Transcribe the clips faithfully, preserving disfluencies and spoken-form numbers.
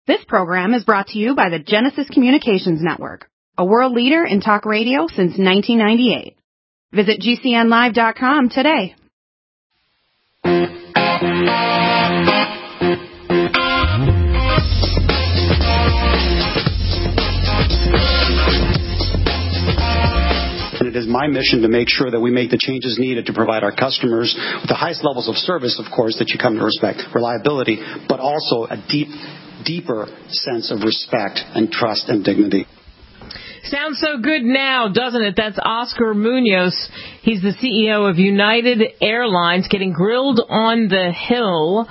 This program is brought to you by the Genesis Communications Network, a world leader in talk radio since nineteen ninety-eight. Visit G C N live dot com today. It is my mission to make sure that we make the changes needed to provide our customers with the highest levels of service, of course, that you come to respect, reliability, but also a deep, deeper sense of respect and trust and dignity. Sounds so good now, doesn't it? That's Oscar Munoz. He's the C E O of United Airlines, getting grilled on the Hill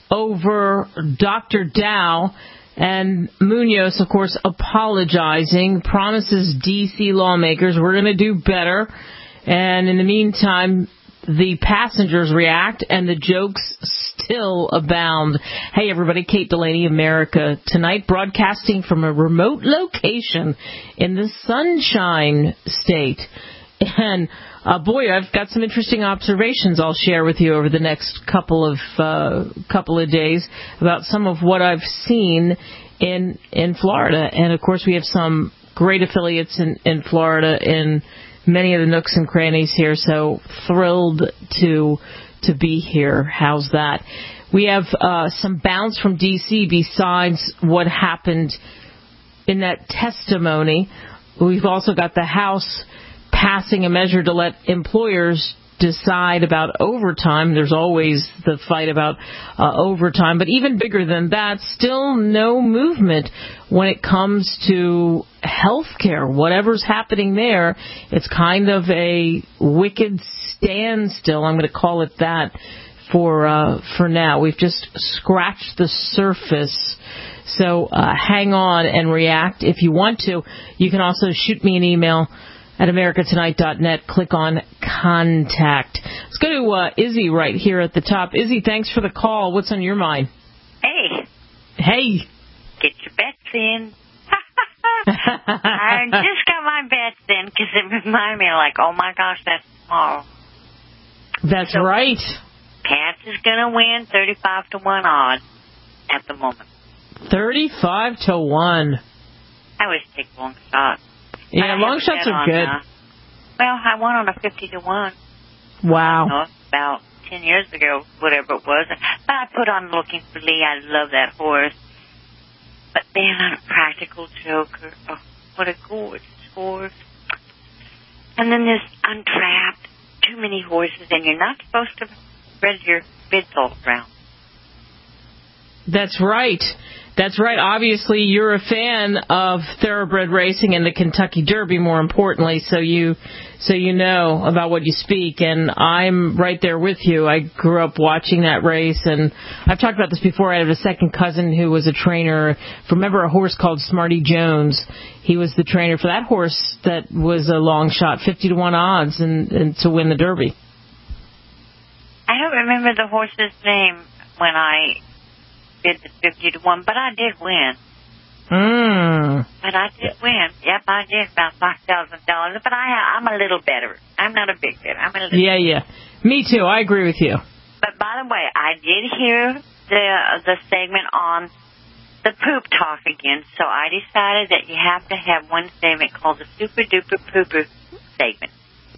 over Doctor Dow. And Munoz, of course, apologizing, promises D C lawmakers we're going to do better. And in the meantime, the passengers react and the jokes still abound. Hey, everybody, Kate Delaney, America Tonight, broadcasting from a remote location in the Sunshine State. And, uh, boy, I've got some interesting observations I'll share with you over the next couple of uh, couple of days about some of what I've seen in in Florida. And, of course, we have some great affiliates in, in Florida in many of the nooks and crannies here, so thrilled to to be here. How's that? We have uh, some bounce from D C besides what happened in that testimony. We've also got the House passing a measure to let employers decide about overtime. There's always the fight about uh, overtime, but even bigger than that, still no movement when it comes to health care. Whatever's happening there, it's kind of a wicked standstill. I'm going to call it that for uh, for now. We've just scratched the surface. So uh, hang on and react if you want to. You can also shoot me an email at america tonight dot net. Click on Contact. Let's go to uh, Izzy right here at the top. Izzy, thanks for the call. What's on your mind? Hey. Hey. Get your bets in. I just got my bets in because it reminded me like, oh, my gosh, that's tomorrow. That's so, right. Pats is going to win thirty-five to one odds at the moment. thirty-five to one. I always take long shots. Yeah, long shots are good. Uh, well, I won on a fifty to one. Wow. I know, about ten years ago, whatever it was. But I put on Looking for Lee. I love that horse. But man, I'm a practical joker. Oh, what a gorgeous horse. And then this Untrapped. Too many horses, and you're not supposed to spread your bids all around. That's right. That's right. Obviously, you're a fan of thoroughbred racing and the Kentucky Derby, more importantly, so you so you know about what you speak, and I'm right there with you. I grew up watching that race, and I've talked about this before. I have a second cousin who was a trainer. Remember a horse called Smarty Jones? He was the trainer for that horse that was a long shot, fifty to one odds, and, and to win the Derby. I don't remember the horse's name when I did the fifty to one, but I did win. Mm. But I did win. Yep, I did about five thousand dollars. But I, I'm a little better. I'm not a big bet. I'm a little. Yeah, yeah. Me too. I agree with you. But by the way, I did hear the the segment on the poop talk again, so I decided that you have to have one segment called the Super Duper Pooper segment.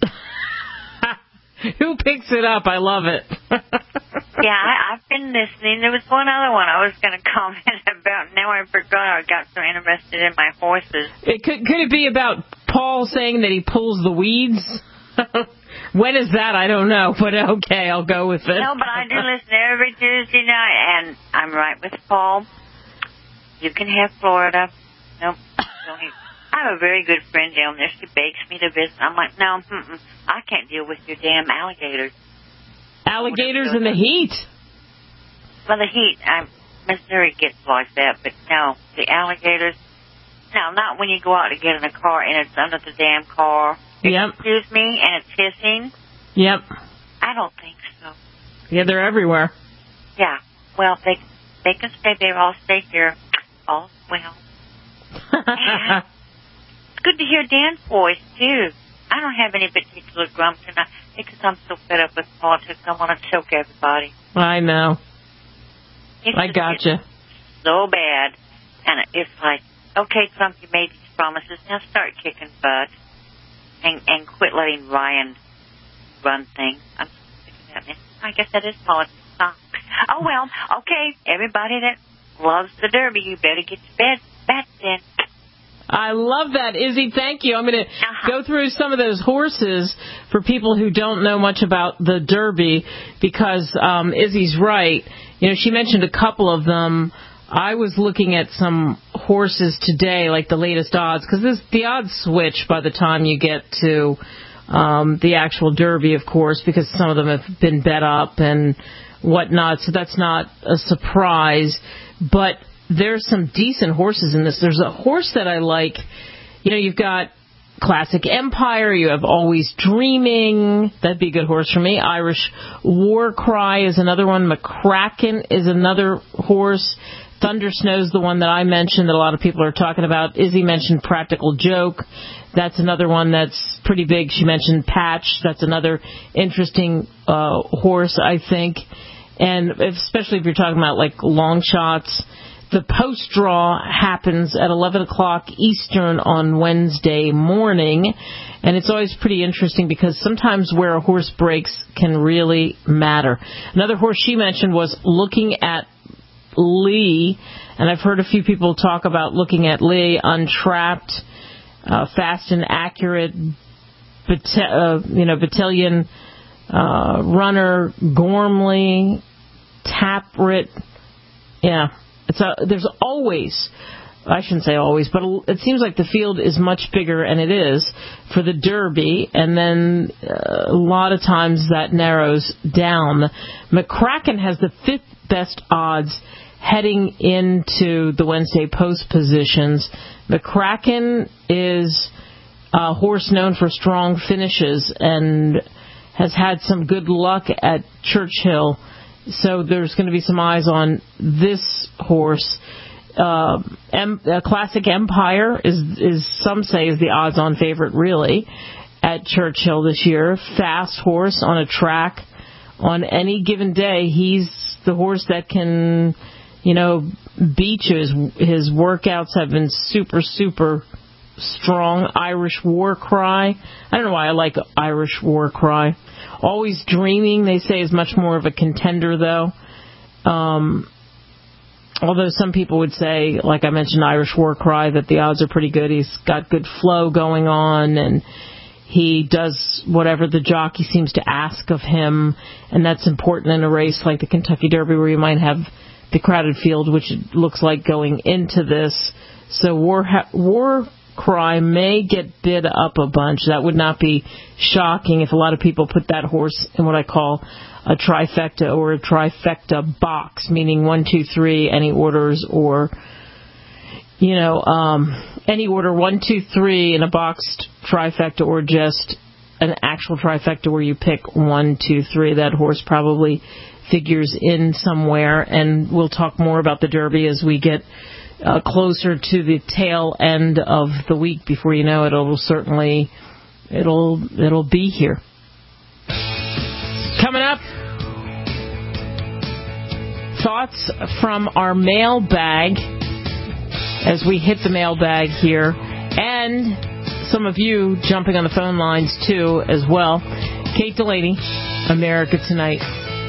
Who picks it up? I love it. Yeah, I, I've been listening. There was one other one I was going to comment about. Now I forgot. I got so interested in my horses. It could, could it be about Paul saying that he pulls the weeds? When is that? I don't know, but okay, I'll go with it. No, but I do listen every Tuesday night, and I'm right with Paul. You can have Florida. Nope. Don't even. I have a very good friend down there. She bakes me to visit. I'm like, no, mm-mm, I can't deal with your damn alligators. Alligators in the heat? Well, the heat, I'm, Missouri gets like that, but no, the alligators, no, not when you go out to get in a car and it's under the damn car. Yep. Excuse me, and it's hissing. Yep. I don't think so. Yeah, they're everywhere. Yeah, well, they they can stay there. I'll stay here. Oh, well. It's good to hear Dan's voice, too. I don't have any particular grumps tonight because I'm so fed up with politics. I want to choke everybody. I know. It's I just, gotcha. it's so bad. And it's like, okay, Trump, you made these promises. Now start kicking butt and, and quit letting Ryan run things. I'm sick of that, man. I guess that is politics. Huh? Oh, well, okay, everybody that loves the Derby, you better get to bed. Bed then. I love that, Izzy. Thank you. I'm going to uh-huh. go through some of those horses for people who don't know much about the Derby because um, Izzy's right. You know, she mentioned a couple of them. I was looking at some horses today, like the latest odds, because the odds switch by the time you get to um, the actual Derby, of course, because some of them have been bet up and whatnot, so that's not a surprise. But there's some decent horses in this. There's a horse that I like. You know, you've got Classic Empire. You have Always Dreaming. That'd be a good horse for me. Irish War Cry is another one. McCracken is another horse. Thunder Snow's the one that I mentioned that a lot of people are talking about. Izzy mentioned Practical Joke. That's another one that's pretty big. She mentioned Patch. That's another interesting uh, horse, I think. And especially if you're talking about, like, long shots. The post draw happens at eleven o'clock Eastern on Wednesday morning. And it's always pretty interesting because sometimes where a horse breaks can really matter. Another horse she mentioned was Looking at Lee, and I've heard a few people talk about Looking at Lee, Untrapped, uh, Fast and Accurate, bat- uh, you know, Battalion uh, Runner, Gormley, Taprit. Yeah, it's a, there's always, I shouldn't say always, but it seems like the field is much bigger, and it is, for the Derby, and then uh, a lot of times that narrows down. McCracken has the fifth best odds heading into the Wednesday post positions. McCracken is a horse known for strong finishes and has had some good luck at Churchill. So there's going to be some eyes on this horse. Uh, em, uh, Classic Empire is, is some say is the odds-on favorite really at Churchill this year. Fast horse on a track. On any given day, he's the horse that can, you know, beat you. His, his workouts have been super, super strong. Irish War Cry. I don't know why I like Irish War Cry. Always Dreaming, they say, is much more of a contender, though. Um, although some people would say, like I mentioned, Irish War Cry, that the odds are pretty good. He's got good flow going on, and he does whatever the jockey seems to ask of him, and that's important in a race like the Kentucky Derby where you might have the crowded field, which it looks like going into this. So War, War Cry may get bid up a bunch. That would not be shocking if a lot of people put that horse in what I call a trifecta or a trifecta box, meaning one, two, three, any orders, or, you know, um, any order, one, two, three in a boxed trifecta, or just an actual trifecta where you pick one, two, three. That horse probably figures in somewhere, and we'll talk more about the Derby as we get uh, closer to the tail end of the week. Before you know it, it'll certainly it'll it'll be here. Coming up, thoughts from our mailbag as we hit the mailbag here, and some of you jumping on the phone lines too as well. Kate Delaney, America Tonight.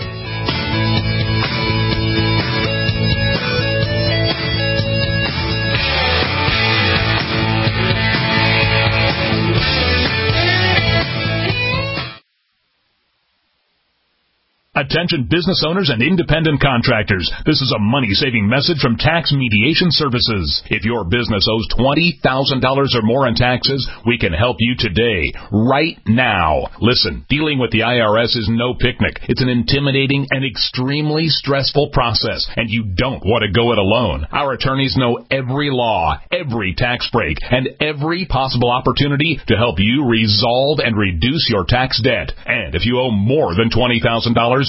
Attention business owners and independent contractors. This is a money-saving message from Tax Mediation Services. If your business owes twenty thousand dollars or more in taxes, we can help you today, right now. Listen, dealing with the I R S is no picnic. It's an intimidating and extremely stressful process, and you don't want to go it alone. Our attorneys know every law, every tax break, and every possible opportunity to help you resolve and reduce your tax debt. And if you owe more than twenty thousand dollars,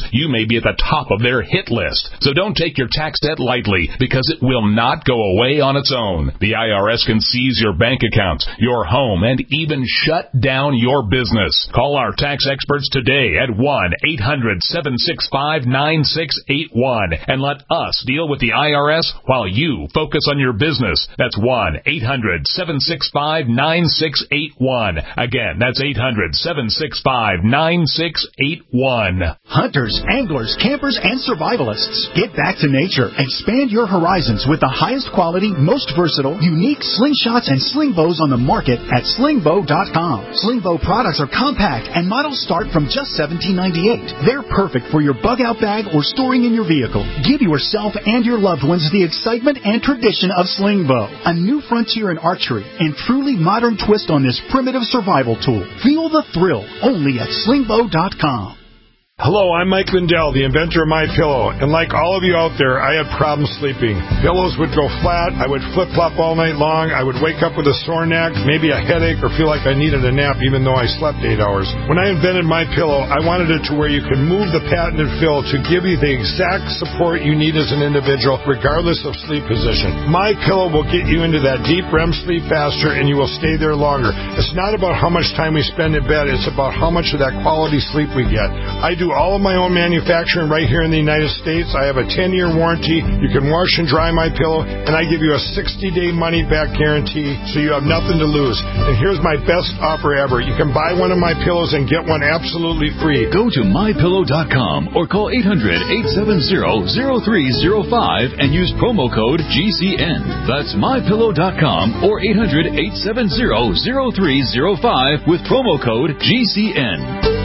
you may be at the top of their hit list. So don't take your tax debt lightly, because it will not go away on its own. The I R S can seize your bank accounts, your home, and even shut down your business. Call our tax experts today at one eight hundred seven six five nine six eight one and let us deal with the I R S while you focus on your business. That's one eight hundred seven six five nine six eight one. Again, that's eight hundred seven six five nine six eight one. Hunters, anglers, campers, and survivalists, get back to nature. Expand your horizons with the highest quality, most versatile, unique slingshots and sling bows on the market at sling bow dot com. Sling bow products are compact and models start from just seventeen ninety-eight. They're perfect for your bug-out bag or storing in your vehicle. Give yourself and your loved ones the excitement and tradition of sling bow, a new frontier in archery and truly modern twist on this primitive survival tool. Feel the thrill only at sling bow dot com. Hello, I'm Mike Lindell, the inventor of MyPillow, and like all of you out there, I had problems sleeping. Pillows would go flat, I would flip-flop all night long, I would wake up with a sore neck, maybe a headache, or feel like I needed a nap even though I slept eight hours. When I invented MyPillow, I wanted it to where you can move the patented fill to give you the exact support you need as an individual, regardless of sleep position. MyPillow will get you into that deep R E M sleep faster, and you will stay there longer. It's not about how much time we spend in bed, it's about how much of that quality sleep we get. I do all of my own manufacturing right here in the United States. I have a ten-year warranty. You can wash and dry my pillow, and I give you a sixty-day money-back guarantee, so you have nothing to lose. And here's my best offer ever. You can buy one of my pillows and get one absolutely free. Go to my pillow dot com or call eight hundred eight seven zero zero three zero five and use promo code G C N. That's my pillow dot com or eight hundred eight seven zero zero three zero five with promo code G C N.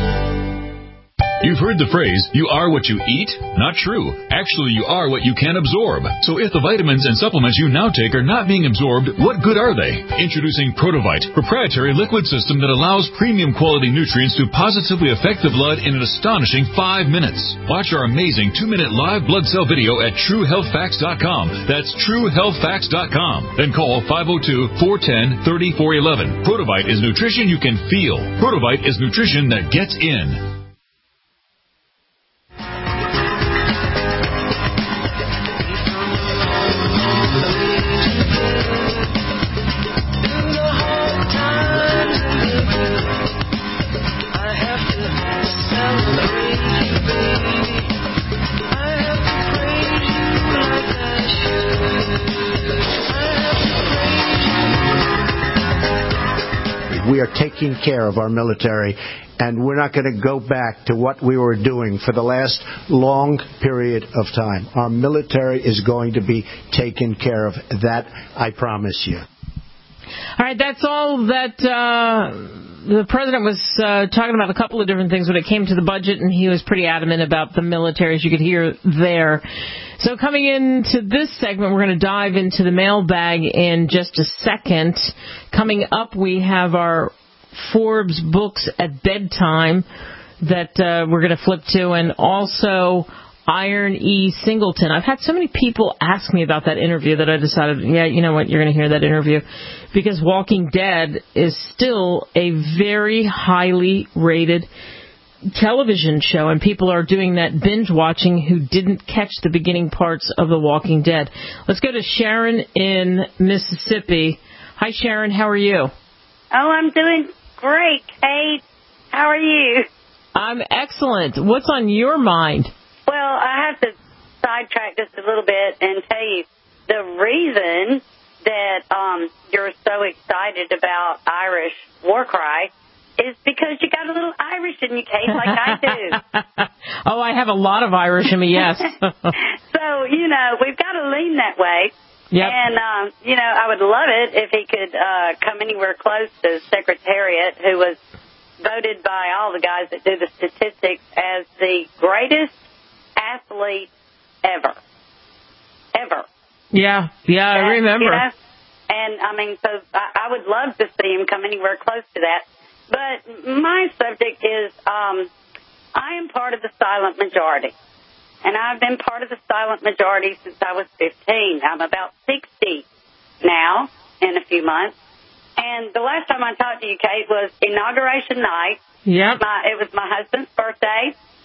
You've heard the phrase, you are what you eat? Not true. Actually, you are what you can absorb. So if the vitamins and supplements you now take are not being absorbed, what good are they? Introducing Protovite, proprietary liquid system that allows premium quality nutrients to positively affect the blood in an astonishing five minutes. Watch our amazing two-minute live blood cell video at true health facts dot com. That's true health facts dot com. Then call five oh two, four one zero, three four one one. Protovite is nutrition you can feel. Protovite is nutrition that gets in. We are taking care of our military, and we're not going to go back to what we were doing for the last long period of time. Our military is going to be taken care of. That I promise you. All right, that's all that uh, the president was uh, talking about, a couple of different things when it came to the budget, and he was pretty adamant about the military, as you could hear there. So coming into this segment, we're going to dive into the mailbag in just a second. Coming up, we have our Forbes books at bedtime that uh, we're going to flip to, and also Iron E. Singleton. I've had so many people ask me about that interview that I decided, yeah, you know what, you're going to hear that interview, because Walking Dead is still a very highly rated television show, and people are doing that binge watching who didn't catch the beginning parts of The Walking Dead. Let's go to Sharon in Mississippi. Hi, Sharon. How are you? Oh, I'm doing great, Kate. How are you? I'm excellent. What's on your mind? Well, I have to sidetrack just a little bit and tell you the reason that um, you're so excited about Irish War Cry is because you got a little Irish in you, Kate, like I do. Oh, I have a lot of Irish in me, yes. So, you know, we've got to lean that way. Yep. And, um, you know, I would love it if he could uh, come anywhere close to Secretariat, who was voted by all the guys that do the statistics as the greatest athlete ever. Ever. Yeah, yeah, I remember. You know? And, I mean, so I, I would love to see him come anywhere close to that. But my subject is um, I am part of the silent majority. And I've been part of the silent majority since I was fifteen. I'm about sixty now in a few months. And the last time I talked to you, Kate, was inauguration night. Yep. My, it was my husband's birthday.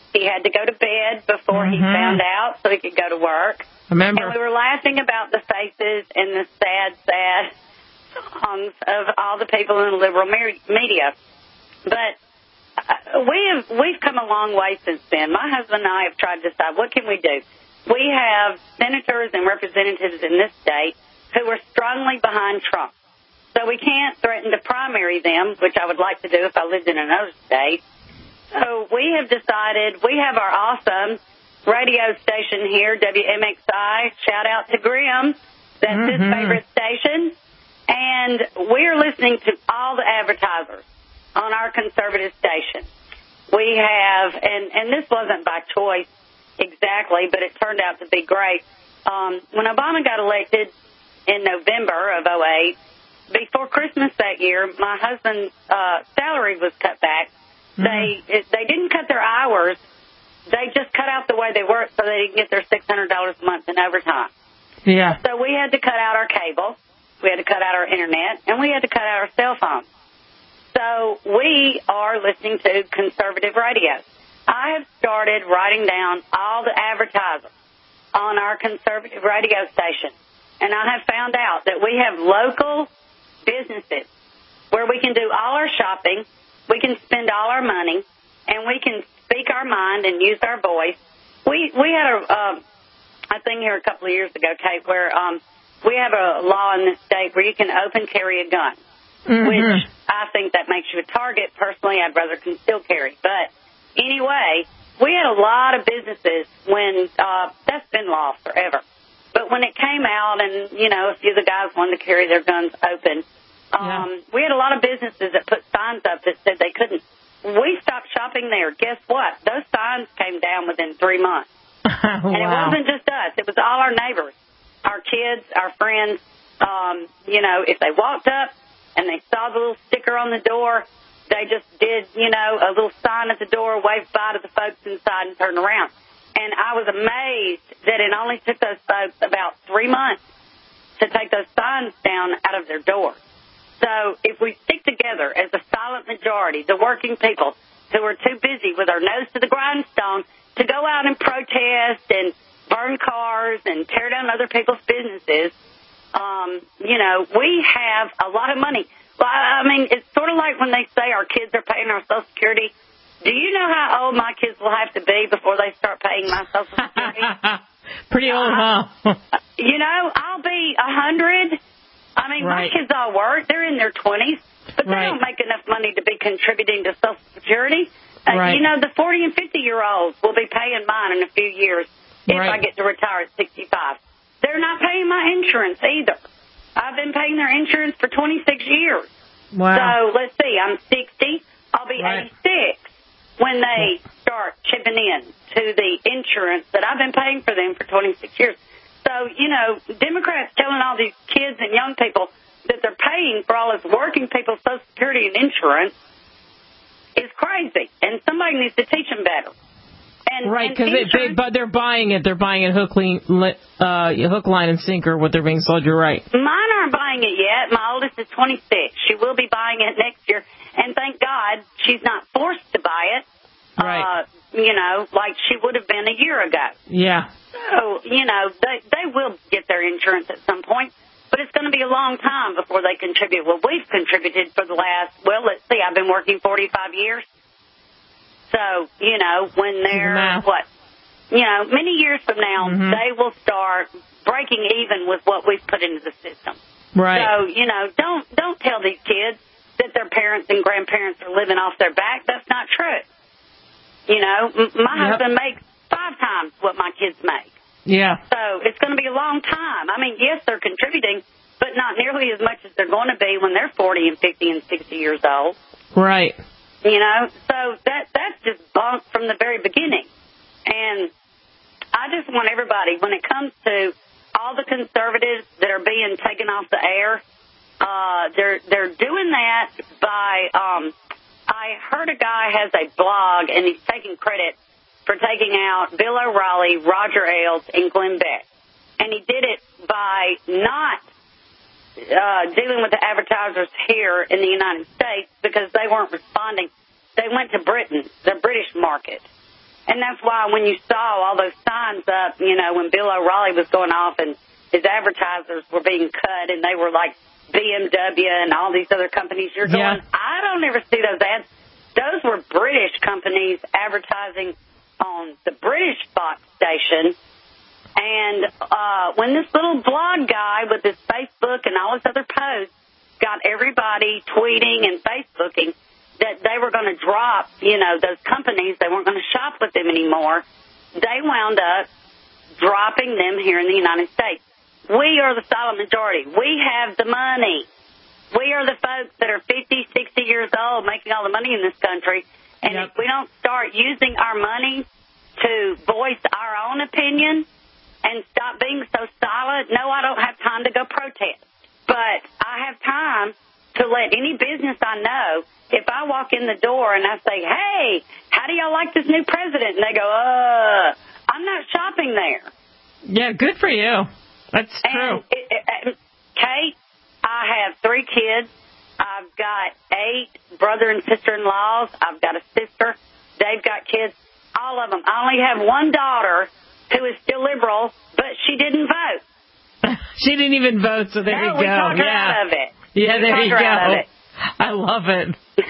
He had to go to bed before mm-hmm. he found out so he could go to work. Remember. And we were laughing about the faces and the sad, sad songs of all the people in the liberal media. But uh, we have, we've come a long way since then. My husband and I have tried to decide, what can we do? We have senators and representatives in this state who are strongly behind Trump. So we can't threaten to primary them, which I would like to do if I lived in another state. So we have decided, we have our awesome radio station here, W M X I. Shout out to Grim. That's mm-hmm. his favorite station. And we're listening to all the advertisers on our conservative station. We have, and, and this wasn't by choice exactly, but it turned out to be great. Um, when Obama got elected in November of oh eight, before Christmas that year, my husband's uh, salary was cut back. Mm-hmm. They it, they didn't cut their hours. They just cut out the way they worked so they didn't get their six hundred dollars a month in overtime. Yeah. So we had to cut out our cable, we had to cut out our internet, and we had to cut out our cell phones. So we are listening to conservative radio. I have started writing down all the advertisers on our conservative radio station, and I have found out that we have local businesses where we can do all our shopping, we can spend all our money, and we can speak our mind and use our voice. We we had a, uh, a thing here a couple of years ago, Kate, where um, we have a law in this state where you can open carry a gun, mm-hmm. which I think that makes you a target. Personally, I'd rather conceal carry. But anyway, we had a lot of businesses when uh, that's been law forever. But when it came out and, you know, a few of the guys wanted to carry their guns open, um, yeah. we had a lot of businesses that put signs up that said they couldn't. We stopped shopping there. Guess what? Those signs came down within three months. Wow. And it wasn't just us. It was all our neighbors, our kids, our friends. Um, you know, if they walked up and they saw the little sticker on the door, they just did, you know, a little sign at the door, waved bye to the folks inside and turned around. And I was amazed that it only took those folks about three months to take those signs down out of their doors. So if we stick together as a silent majority, the working people who are too busy with our nose to the grindstone to go out and protest and burn cars and tear down other people's businesses, um, you know, we have a lot of money. Well, I mean, it's sort of like when they say our kids are paying our Social Security. Do you know how old my kids will have to be before they start paying my Social Security? Pretty old, huh? You know, I'll be a hundred. I mean, right. my kids all work. They're in their twenties, but they right. don't make enough money to be contributing to Social Security. Uh, right. You know, the forty and fifty-year-olds will be paying mine in a few years if right. I get to retire at sixty-five. They're not paying my insurance either. I've been paying their insurance for twenty-six years. Wow. So, let's see, I'm sixty. I'll be right. eighty-six when they start chipping in to the insurance that I've been paying for them for twenty-six years. So, you know, Democrats telling all these kids and young people that they're paying for all this working people's Social Security and insurance is crazy, and somebody needs to teach them better. And, right, because they, they, but they're buying it. They're buying it hook, line, uh, hook, line, and sinker, what they're being sold. You're right. Mine aren't buying it yet. My oldest is twenty-six. She will be buying it next year, and thank God she's not forced to buy it. Right. Uh, you know, like she would have been a year ago. Yeah. So, you know, they, they will get their insurance at some point, but it's going to be a long time before they contribute. Well, we've contributed for the last, well, let's see, I've been working forty-five years. So, you know, when they're, what, you know, many years from now, mm-hmm. they will start breaking even with what we've put into the system. Right. So, you know, don't don't tell these kids that their parents and grandparents are living off their back. That's not true. You know, m- my yep. husband makes five times what my kids make. Yeah. So it's going to be a long time. I mean, yes, they're contributing, but not nearly as much as they're going to be when they're forty and fifty and sixty years old. Right. You know, so that that's just bunk from the very beginning. And I just want everybody, when it comes to all the conservatives that are being taken off the air, uh, they're they're doing that by, um, I heard a guy has a blog, and he's taking credit for taking out Bill O'Reilly, Roger Ailes, and Glenn Beck. And he did it by not Uh, dealing with the advertisers here in the United States because they weren't responding. They went to Britain, the British market. And that's why when you saw all those signs up, you know, when Bill O'Reilly was going off and his advertisers were being cut and they were like B M W and all these other companies, you're going, yeah. I don't ever see those ads. Those were British companies advertising on the British Fox station. And uh, when this little blog guy with his Facebook and all his other posts got everybody tweeting and Facebooking that they were going to drop, you know, those companies, they weren't going to shop with them anymore, they wound up dropping them here in the United States. We are the silent majority. We have the money. We are the folks that are fifty, sixty years old making all the money in this country. And yep. if we don't start using our money to voice our own opinion and stop being so silent, no, I don't have time to go protest. But I have time to let any business I know, if I walk in the door and I say, hey, how do y'all like this new president? And they go, uh, I'm not shopping there. Yeah, good for you. That's true. And it, it, Kate, I have three kids. I've got eight brother and sister-in-laws. I've got a sister. They've got kids, all of them. I only have one daughter who is still liberal, but she didn't vote. She didn't even vote, so there no, you go. We talked her yeah. out of it. Yeah, we there you her go. Out of it. I love it.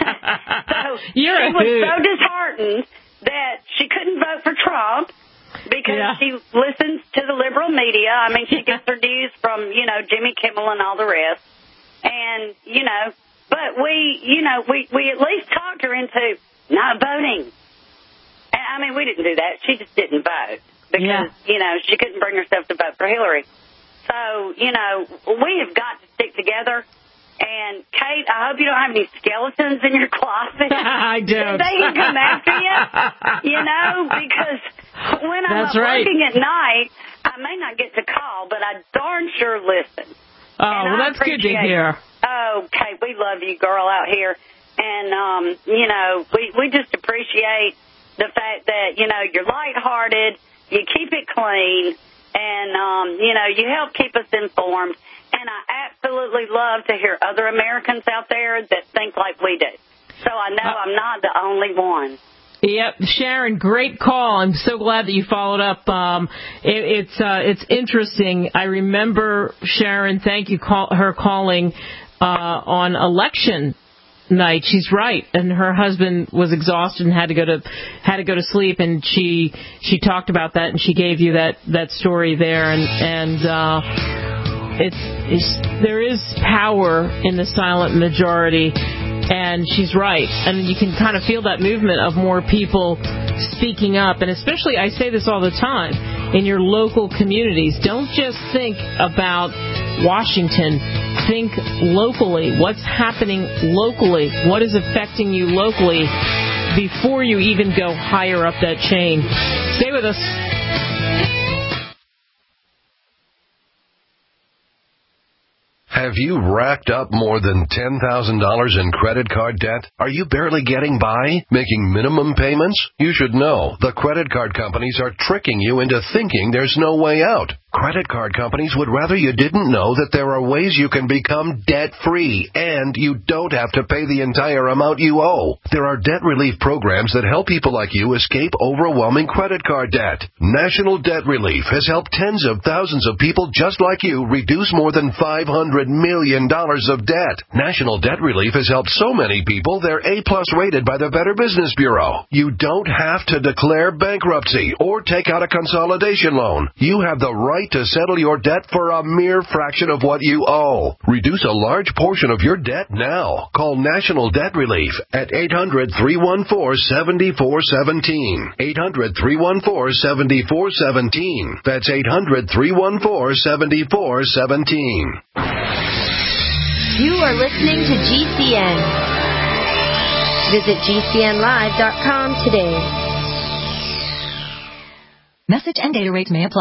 so You're she a was hoot. so disheartened that she couldn't vote for Trump because yeah. she listens to the liberal media. I mean, she gets her news from, you know, Jimmy Kimmel and all the rest. And, you know, but we, you know, we, we at least talked her into not voting. And, I mean, we didn't do that. She just didn't vote because, yeah. you know, she couldn't bring herself to vote for Hillary. So, you know, we have got to stick together. And, Kate, I hope you don't have any skeletons in your closet. I don't. They can come after you, you know, because when I'm That's up right. working at night, I may not get to call, but I darn sure listen. Oh, well, that's good to hear. Oh, Kate, we love you, girl, out here. And, um, you know, we, we just appreciate the fact that, you know, you're lighthearted, you keep it clean, and, um, you know, you help keep us informed. And I absolutely love to hear other Americans out there that think like we do. So I know uh, I'm not the only one. Yep, Sharon, great call. I'm so glad that you followed up. Um, it, it's uh, it's interesting. I remember Sharon. Thank you, call, her calling uh, on election night. She's right, and her husband was exhausted and had to go to had to go to sleep. And she she talked about that, and she gave you that that story there. And and uh, it's, it's there is power in the silent majority. And she's right. And you can kind of feel that movement of more people speaking up. And especially, I say this all the time, in your local communities. Don't just think about Washington. Think locally. What's happening locally? What is affecting you locally before you even go higher up that chain? Stay with us. Have you racked up more than ten thousand dollars in credit card debt? Are you barely getting by, making minimum payments? You should know the credit card companies are tricking you into thinking there's no way out. Credit card companies would rather you didn't know that there are ways you can become debt-free and you don't have to pay the entire amount you owe. There are debt relief programs that help people like you escape overwhelming credit card debt. National Debt Relief has helped tens of thousands of people just like you reduce more than five hundred million dollars of debt. National Debt Relief has helped so many people they're A-plus rated by the Better Business Bureau. You don't have to declare bankruptcy or take out a consolidation loan. You have the right to settle your debt for a mere fraction of what you owe. Reduce a large portion of your debt now. Call National Debt Relief at eight hundred, three one four, seven four one seven. eight hundred, three one four, seven four one seven. That's eight hundred, three one four, seven four one seven. You are listening to G C N. Visit G C N live dot com today. Message and data rates may apply.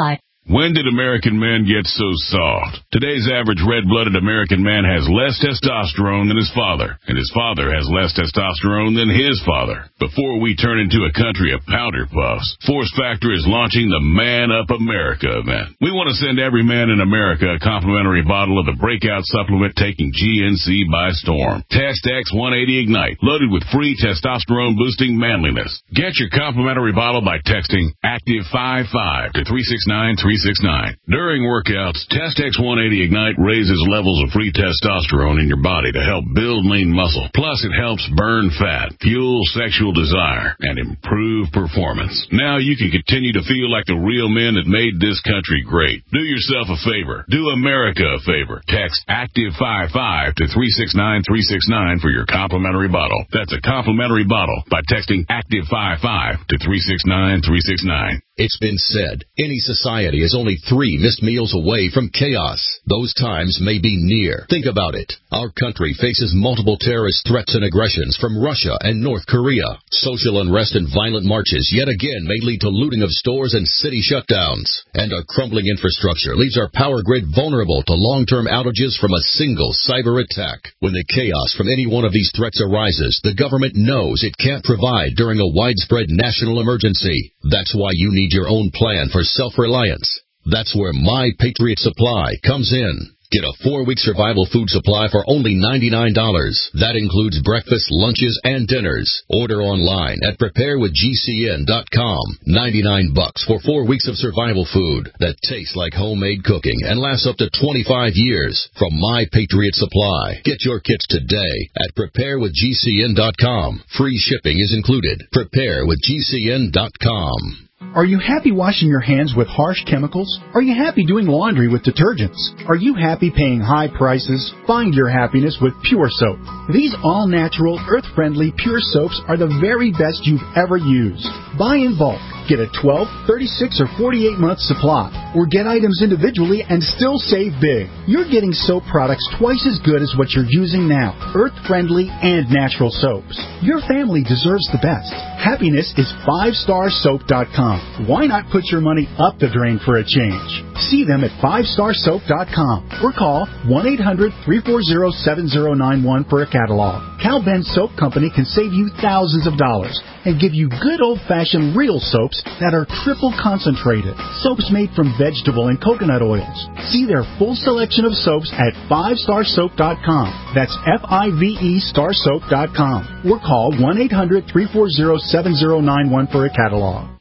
When did American men get so soft? Today's average red-blooded American man has less testosterone than his father, and his father has less testosterone than his father. Before we turn into a country of powder puffs, Force Factor is launching the Man Up America event. We want to send every man in America a complimentary bottle of the breakout supplement taking G N C by storm. Test X one eighty Ignite, loaded with free testosterone-boosting manliness. Get your complimentary bottle by texting Active fifty-five to three six nine three six nine. During workouts, Test X one eighty Ignite raises levels of free testosterone in your body to help build lean muscle. Plus, it helps burn fat, fuel sexual desire, and improve performance. Now you can continue to feel like the real men that made this country great. Do yourself a favor. Do America a favor. Text Active fifty-five to three six nine three six nine for your complimentary bottle. That's a complimentary bottle by texting Active fifty-five to three six nine three six nine. It's been said, any society is only three missed meals away from chaos. Those times may be near. Think about it. Our country faces multiple terrorist threats and aggressions from Russia and North Korea. Social unrest and violent marches yet again may lead to looting of stores and city shutdowns. And our crumbling infrastructure leaves our power grid vulnerable to long-term outages from a single cyber attack. When the chaos from any one of these threats arises, the government knows it can't provide during a widespread national emergency. That's why you need your own plan for self-reliance. That's where My Patriot Supply comes in. Get a four-week survival food supply for only ninety-nine dollars. That includes breakfast, lunches, and dinners. Order online at prepare with G C N dot com. ninety-nine bucks for four weeks of survival food that tastes like homemade cooking and lasts up to twenty-five years from My Patriot Supply. Get your kits today at prepare with G C N dot com. Free shipping is included. prepare with G C N dot com. Are you happy washing your hands with harsh chemicals? Are you happy doing laundry with detergents? Are you happy paying high prices? Find your happiness with Pure Soap. These all-natural, earth-friendly Pure Soaps are the very best you've ever used. Buy in bulk. Get a twelve, thirty-six, or forty-eight month supply, or get items individually and still save big. You're getting soap products twice as good as what you're using now, earth-friendly and natural soaps. Your family deserves the best. Happiness is five star soap dot com. Why not put your money up the drain for a change? See them at five star soap dot com or call one eight hundred three four zero seven zero nine one for a catalog. Cal Ben Soap Company can save you thousands of dollars and give you good old-fashioned real soaps that are triple concentrated. Soaps made from vegetable and coconut oils. See their full selection of soaps at five star soap dot com. That's F I V E star soap dot com. Or call one eight hundred three four zero seven zero nine one for a catalog.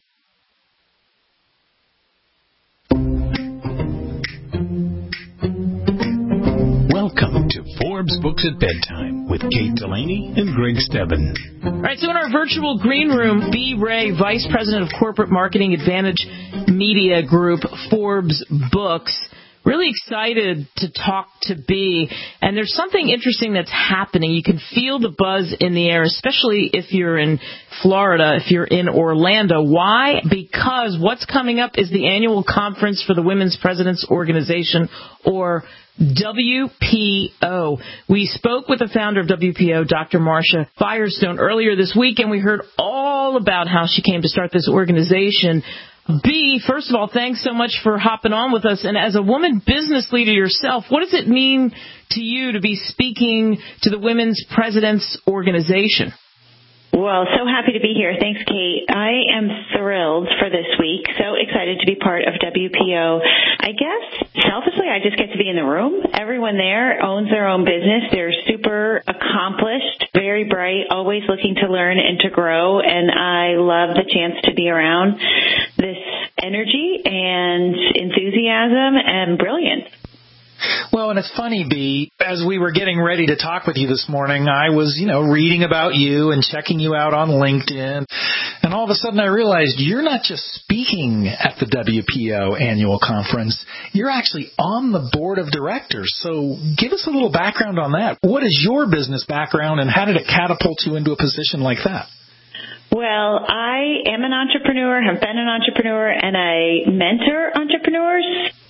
Welcome to Forbes Books at Bedtime with Kate Delaney and Greg Stebbin. All right, so in our virtual green room, B. Ray, Vice President of Corporate Marketing Advantage Media Group, Forbes Books. Really excited to talk to B. And there's something interesting that's happening. You can feel the buzz in the air, especially if you're in Florida, if you're in Orlando. Why? Because what's coming up is the annual conference for the Women's Presidents Organization, or W P O. We spoke with the founder of W P O, Doctor Marcia Firestone, earlier this week, and we heard all about how she came to start this organization. B, first of all, thanks so much for hopping on with us. And as a woman business leader yourself, what does it mean to you to be speaking to the Women's Presidents Organization? Well, so happy to be here. Thanks, Kate. I am thrilled for this week. So excited to be part of W P O. I guess, selfishly, I just get to be in the room. Everyone there owns their own business. They're super accomplished, very bright, always looking to learn and to grow. And I love the chance to be around this energy and enthusiasm and brilliance. Well, and it's funny, B, as we were getting ready to talk with you this morning, I was, you know, reading about you and checking you out on LinkedIn. And all of a sudden I realized you're not just speaking at the W P O annual conference. You're actually on the board of directors. So give us a little background on that. What is your business background and how did it catapult you into a position like that? Well, I am an entrepreneur, have been an entrepreneur, and I mentor entrepreneurs.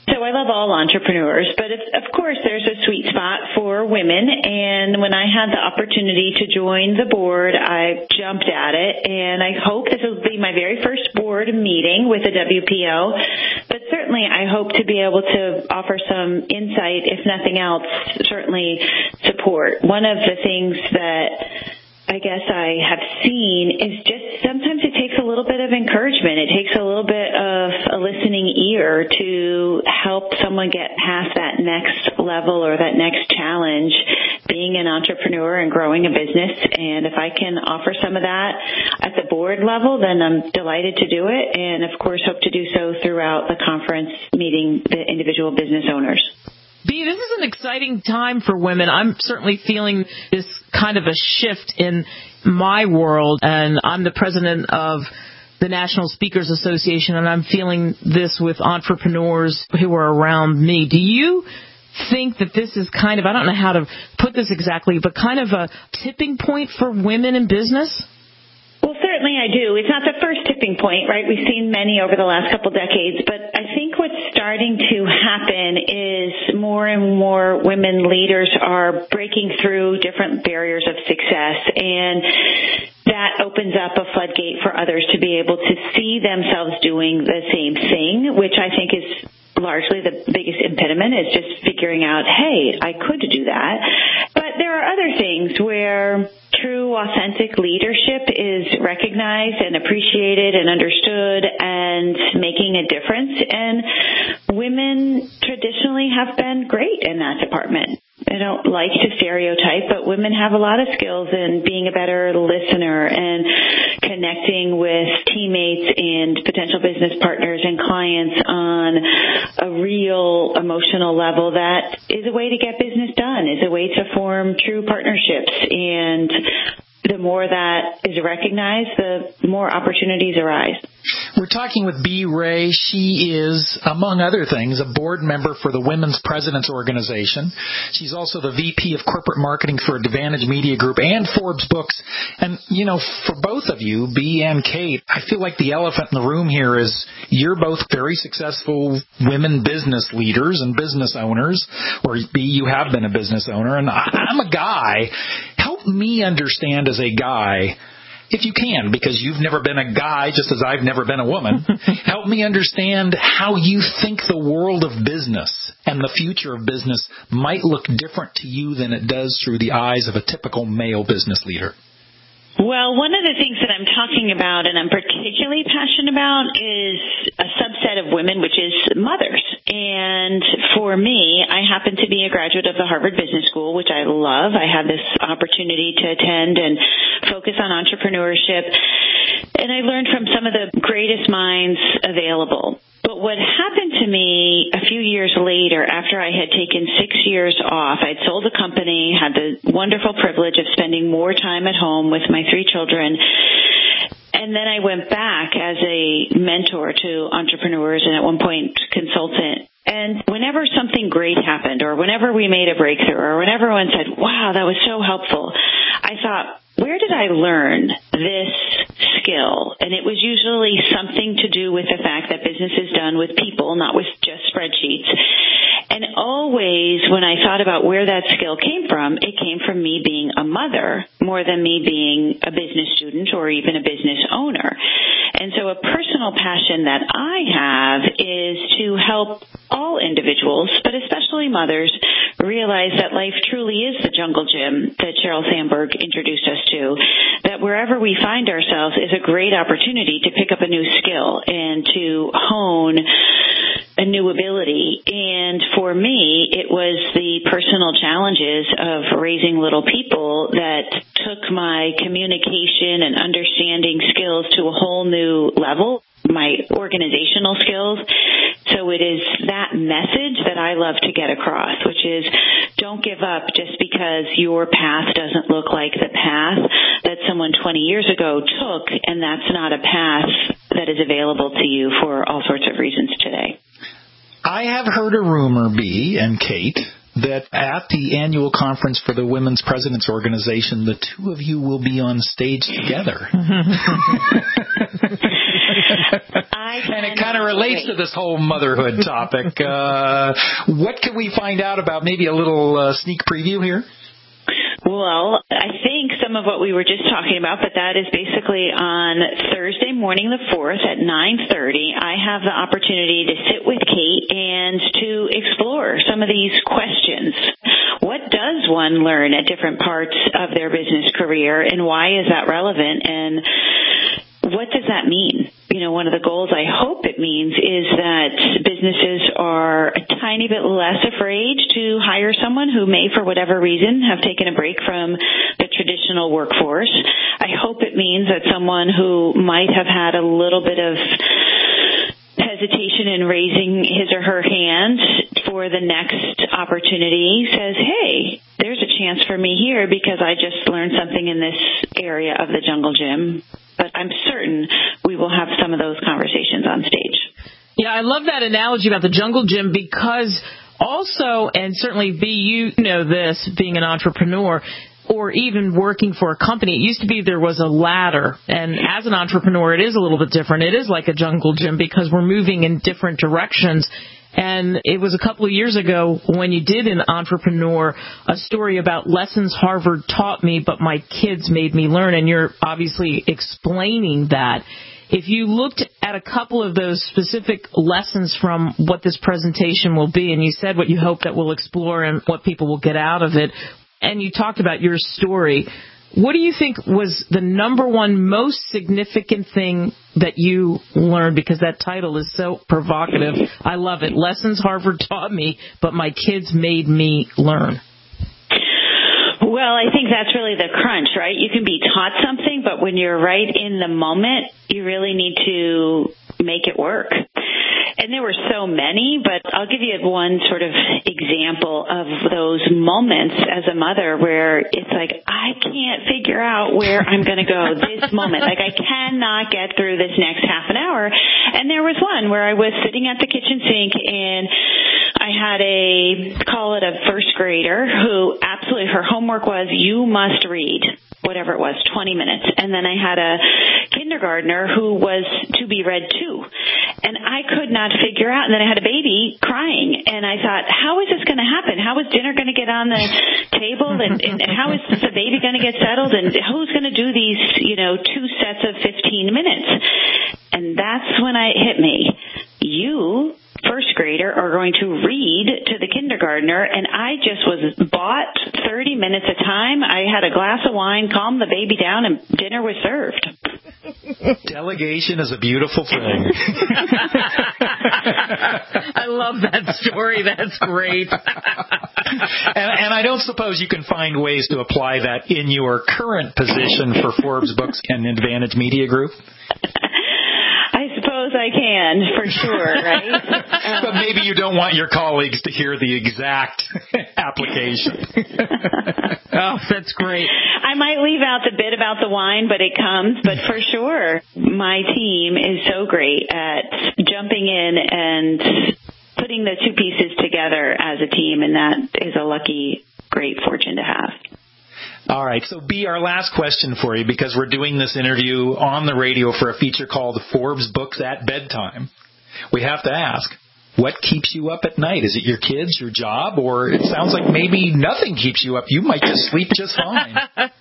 So I love all entrepreneurs, but it's, of course there's a sweet spot for women, and when I had the opportunity to join the board, I jumped at it, and I hope this will be my very first board meeting with the W P O, but certainly I hope to be able to offer some insight, if nothing else, certainly support. One of the things that I guess I have seen is just sometimes it takes a little bit of encouragement. It takes a little bit of a listening ear to help someone get past that next level or that next challenge, being an entrepreneur and growing a business. And if I can offer some of that at the board level, then I'm delighted to do it. And, of course, hope to do so throughout the conference, meeting the individual business owners. Bea, this is an exciting time for women. I'm certainly feeling this kind of a shift in my world, and I'm the president of the National Speakers Association, and I'm feeling this with entrepreneurs who are around me. Do you think that this is kind of, I don't know how to put this exactly, but kind of a tipping point for women in business? Well, certainly I do. It's not the first tipping point, right? We've seen many over the last couple decades, but I think what's starting to happen is more and more women leaders are breaking through different barriers of success, and that opens up a floodgate for others to be able to see themselves doing the same thing, which I think is largely the biggest impediment, is just figuring out, hey, I could do that. But there are other things where true, authentic leadership is recognized and appreciated and understood and making a difference. And women traditionally have been great in that department. I don't like to stereotype, but women have a lot of skills in being a better listener and connecting with teammates and potential business partners and clients on a real emotional level. That is a way to get business done, is a way to form true partnerships. And the more that is recognized, the more opportunities arise. We're talking with Bea Ray. She is, among other things, a board member for the Women's Presidents Organization. She's also the V P of Corporate Marketing for Advantage Media Group and Forbes Books. And, you know, for both of you, Bea and Kate, I feel like the elephant in the room here is you're both very successful women business leaders and business owners, or Bea, you have been a business owner, and I'm a guy. Help me understand as a guy, if you can, because you've never been a guy, just as I've never been a woman, help me understand how you think the world of business and the future of business might look different to you than it does through the eyes of a typical male business leader. Well, one of the things that I'm talking about and I'm particularly passionate about is a subset of women, which is mothers. And for me, I happen to be a graduate of the Harvard Business School, which I love. I had this opportunity to attend and focus on entrepreneurship. And I learned from some of the greatest minds available. But what happened to me a few years later, after I had taken six years off, I'd sold a company, had the wonderful privilege of spending more time at home with my three children, and then I went back as a mentor to entrepreneurs and at one point consultant. And whenever something great happened, or whenever we made a breakthrough, or when everyone said, wow, that was so helpful, I thought, where did I learn this skill? And it was usually something to do with the fact that business is done with people, not with just spreadsheets. And always when I thought about where that skill came from, it came from me being a mother more than me being a business student or even a business owner. And so a personal passion that I have is to help all individuals, but especially mothers, realize that life truly is the jungle gym that Sheryl Sandberg introduced us to, that wherever we find ourselves is a great opportunity to pick up a new skill and to hone a new ability. And for me, it was the personal challenges of raising little people that took my communication and understanding skills to a whole new level, my organizational skills. So it is that message that I love to get across, which is don't give up just because your path doesn't look like the path that someone twenty years ago took, and that's not a path that is available to you for all sorts of reasons today. I have heard a rumor, Bea and Kate, that at the annual conference for the Women's Presidents Organization, the two of you will be on stage together. I and it kind of relates wait. to this whole motherhood topic. Uh, what can we find out about? Maybe a little uh, sneak preview here? Well, I think some of what we were just talking about, but that is basically on Thursday morning the fourth at nine thirty. I have the opportunity to sit with Kate and to explore some of these questions. What does one learn at different parts of their business career, and why is that relevant, and what does that mean? You know, one of the goals I hope it means is that businesses are a tiny bit less afraid to hire someone who may, for whatever reason, have taken a break from the traditional workforce. I hope it means that someone who might have had a little bit of hesitation in raising his or her hand for the next opportunity says, hey, there's a chance for me here because I just learned something in this area of the jungle gym. But I'm certain we will have some of those conversations on stage. Yeah, I love that analogy about the jungle gym because also, and certainly, B, you know this, being an entrepreneur, or even working for a company, it used to be there was a ladder. And as an entrepreneur, it is a little bit different. It is like a jungle gym because we're moving in different directions. And it was a couple of years ago when you did an entrepreneur, a story about lessons Harvard taught me, but my kids made me learn. And you're obviously explaining that. If you looked at a couple of those specific lessons from what this presentation will be, and you said what you hope that we'll explore and what people will get out of it, and you talked about your story, what do you think was the number one most significant thing that you learned? Because that title is so provocative. I love it. Lessons Harvard taught me, but my kids made me learn. Well, I think that's really the crunch, right? You can be taught something, but when you're right in the moment, you really need to make it work. And there were so many, but I'll give you one sort of example of those moments as a mother where it's like, I can't figure out where I'm going to go this moment. Like, I cannot get through this next half an hour. And there was one where I was sitting at the kitchen sink and I had a, call it a first grader who absolutely, her homework was, you must read. Whatever it was, twenty minutes. And then I had a kindergartner who was to be read to. And I could not figure out. And then I had a baby crying. And I thought, how is this going to happen? How is dinner going to get on the table? And, and how is the baby going to get settled? And who's going to do these, you know, two sets of fifteen minutes? And that's when I it hit me. You, first grader, are going to read to the kindergartner, and I just was bought thirty minutes a time. I had a glass of wine, calmed the baby down, and dinner was served. Delegation is a beautiful thing. I love that story. That's great. and, and I don't suppose you can find ways to apply that in your current position for Forbes Books and Advantage Media Group? I suppose I can, for sure, right? Um, but maybe you don't want your colleagues to hear the exact application. Oh, that's great. I might leave out the bit about the wine, but it comes. But for sure, my team is so great at jumping in and putting the two pieces together as a team, and that is a lucky, great fortune to have. All right, so B, our last question for you, because we're doing this interview on the radio for a feature called Forbes Books at Bedtime. We have to ask, what keeps you up at night? Is it your kids, your job, or it sounds like maybe nothing keeps you up? You might just sleep just fine.